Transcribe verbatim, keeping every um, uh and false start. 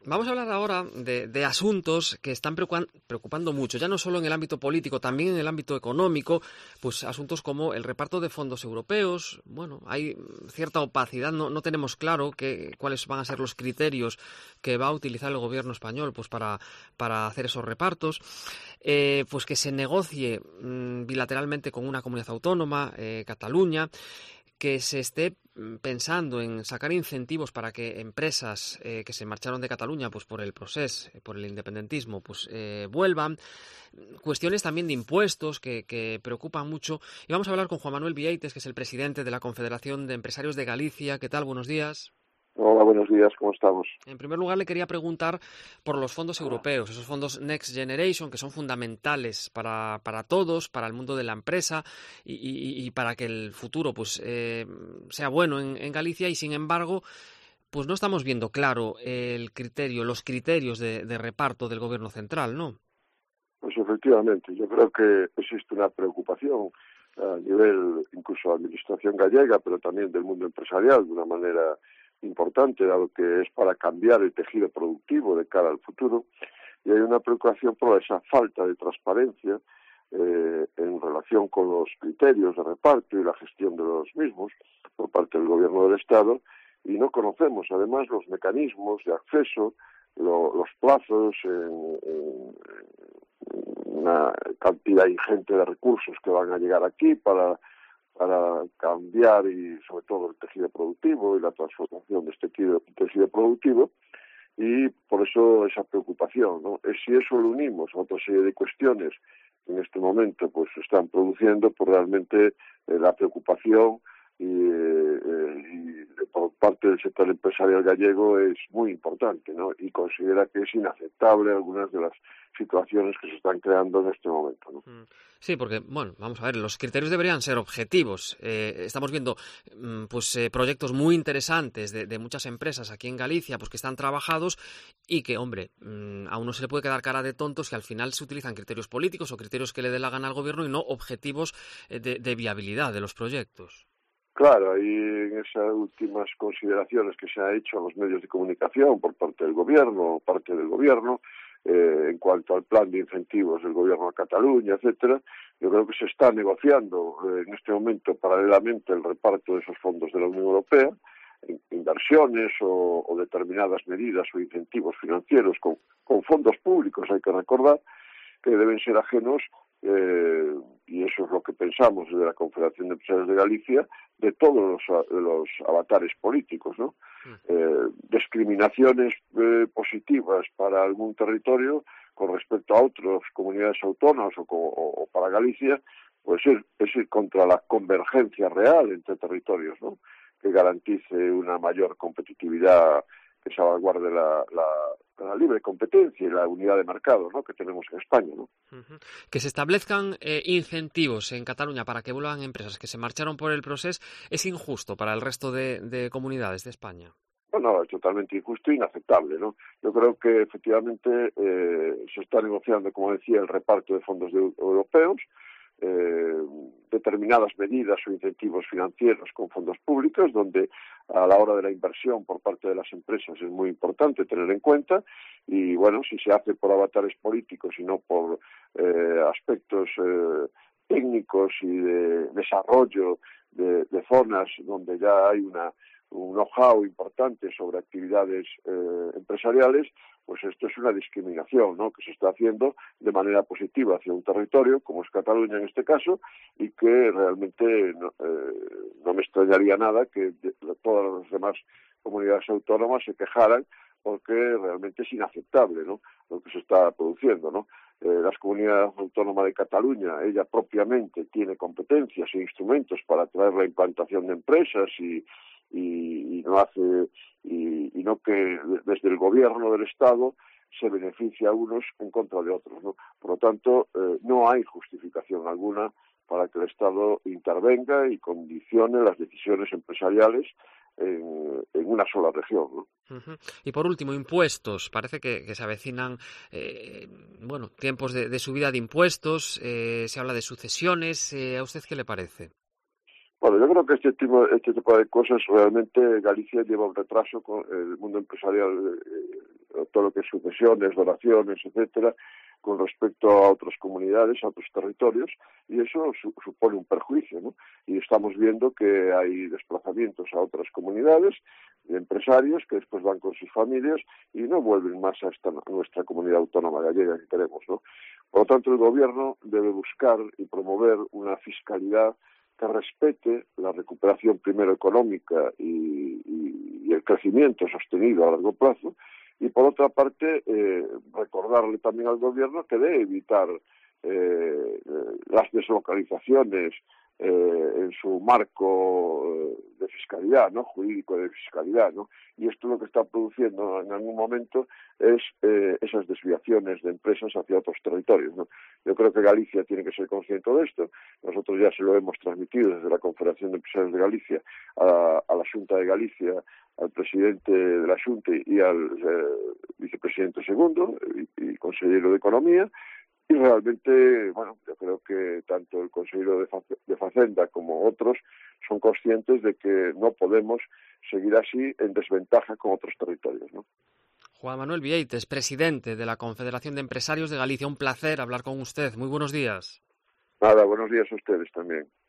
Vamos a hablar ahora de, de asuntos que están preocupan- preocupando mucho, ya no solo en el ámbito político, también en el ámbito económico, pues asuntos como el reparto de fondos europeos. Bueno, hay cierta opacidad, no, no tenemos claro que, cuáles van a ser los criterios que va a utilizar el gobierno español pues para, para hacer esos repartos. Eh, pues que se negocie mmm, bilateralmente con una comunidad autónoma, eh, Cataluña, que se esté pensando en sacar incentivos para que empresas eh, que se marcharon de Cataluña pues por el procés, por el independentismo, pues eh, vuelvan. Cuestiones también de impuestos que, que preocupan mucho. Y vamos a hablar con Juan Manuel Vieites, que es el presidente de la Confederación de Empresarios de Galicia. ¿Qué tal? Buenos días. Hola, buenos días, ¿cómo estamos? En primer lugar, le quería preguntar por los fondos europeos, esos fondos Next Generation, que son fundamentales para, para todos, para el mundo de la empresa y, y, y para que el futuro pues eh, sea bueno en, en Galicia. Y sin embargo, pues no estamos viendo claro el criterio, los criterios de, de reparto del gobierno central, ¿no? Pues efectivamente, yo creo que existe una preocupación a nivel incluso de la administración gallega, pero también del mundo empresarial de una manera importante, dado que es para cambiar el tejido productivo de cara al futuro, y hay una preocupación por esa falta de transparencia eh, en relación con los criterios de reparto y la gestión de los mismos por parte del gobierno del Estado, y no conocemos además los mecanismos de acceso, lo, los plazos, en, en, una cantidad ingente de recursos que van a llegar aquí para para cambiar y sobre todo el tejido productivo y la transformación de este tejido, tejido productivo, y por eso esa preocupación, ¿no? Es si eso lo unimos a otra serie de cuestiones que en este momento pues se están produciendo, pues realmente eh, la preocupación y, eh, y por parte del sector empresarial gallego es muy importante, ¿no? Y considera que es inaceptable algunas de las situaciones que se están creando en este momento, ¿no? Sí, porque, bueno, vamos a ver, los criterios deberían ser objetivos. Eh, estamos viendo pues eh, proyectos muy interesantes de, de muchas empresas aquí en Galicia, pues que están trabajados y que, hombre, mmm, a uno se le puede quedar cara de tontos que al final se utilizan criterios políticos o criterios que le dé la gana al gobierno y no objetivos eh, de, de viabilidad de los proyectos. Claro, y en esas últimas consideraciones que se ha hecho a los medios de comunicación por parte del gobierno, parte del gobierno, eh, en cuanto al plan de incentivos del gobierno de Cataluña, etcétera, yo creo que se está negociando eh, en este momento paralelamente el reparto de esos fondos de la Unión Europea, inversiones o, o determinadas medidas o incentivos financieros con, con fondos públicos, hay que recordar, que deben ser ajenos, eh, y eso es lo que pensamos desde la Confederación de Empresarios de Galicia, de todos los, los avatares políticos, ¿no? Eh, discriminaciones eh, positivas para algún territorio con respecto a otras comunidades autónomas o, o, o para Galicia, pues es, es ir contra la convergencia real entre territorios, ¿no? Que garantice una mayor competitividad, que salvaguarde la, la, la libre competencia y la unidad de mercado, ¿no?, que tenemos en España, ¿no? Uh-huh. Que se establezcan eh, incentivos en Cataluña para que vuelvan empresas que se marcharon por el proceso es injusto para el resto de, de comunidades de España. Bueno, es totalmente injusto e inaceptable, ¿no? Yo creo que efectivamente eh, se está negociando, como decía, el reparto de fondos de, europeos, eh, determinadas medidas o incentivos financieros con fondos públicos, donde a la hora de la inversión por parte de las empresas es muy importante tener en cuenta, y bueno, si se hace por avatares políticos y no por eh, aspectos eh, técnicos y de desarrollo de, de zonas donde ya hay una un know-how importante sobre actividades eh, empresariales, pues esto es una discriminación, ¿no?, que se está haciendo de manera positiva hacia un territorio, como es Cataluña en este caso, y que realmente no, eh, no me extrañaría nada que de, de todas las demás comunidades autónomas se quejaran, porque realmente es inaceptable, ¿no?, lo que se está produciendo, ¿no? Eh, las comunidades autónomas de Cataluña, ella propiamente tiene competencias e instrumentos para atraer la implantación de empresas y Y, y no hace y, y no que desde el gobierno del Estado se beneficia a unos en contra de otros, ¿no? Por lo tanto, eh, no hay justificación alguna para que el Estado intervenga y condicione las decisiones empresariales en, en una sola región, ¿no? Uh-huh. Y por último, impuestos. Parece que, que se avecinan eh, bueno, tiempos de, de subida de impuestos, eh, se habla de sucesiones. Eh, ¿A usted qué le parece? Bueno, yo creo que este tipo, este tipo de cosas realmente Galicia lleva un retraso con el mundo empresarial. Eh, todo lo que es sucesiones, donaciones, etcétera, con respecto a otras comunidades, a otros territorios, y eso su, supone un perjuicio, ¿no? Y estamos viendo que hay desplazamientos a otras comunidades de empresarios que después van con sus familias y no vuelven más a, esta, a nuestra comunidad autónoma gallega que tenemos, ¿no? Por lo tanto, el gobierno debe buscar y promover una fiscalidad que respete la recuperación primero económica y, y, y el crecimiento sostenido a largo plazo, y por otra parte eh, recordarle también al gobierno que debe evitar eh, las deslocalizaciones eh, en su marco de fiscalidad, ¿no? Jurídico de fiscalidad, ¿no? Y esto lo que está produciendo en algún momento es eh, esas desviaciones de empresas hacia otros territorios, ¿no? Yo creo que Galicia tiene que ser consciente de esto. Nosotros ya se lo hemos transmitido desde la Confederación de Empresarios de Galicia a, a la Xunta de Galicia, al presidente de la Xunta y al eh, vicepresidente segundo y, y consejero de Economía. Y realmente, bueno, yo creo que tanto el consejero de, de Facenda como otros son conscientes de que no podemos seguir así en desventaja con otros territorios, ¿no? Juan Manuel Vieites, presidente de la Confederación de Empresarios de Galicia. Un placer hablar con usted. Muy buenos días. Nada, buenos días a ustedes también.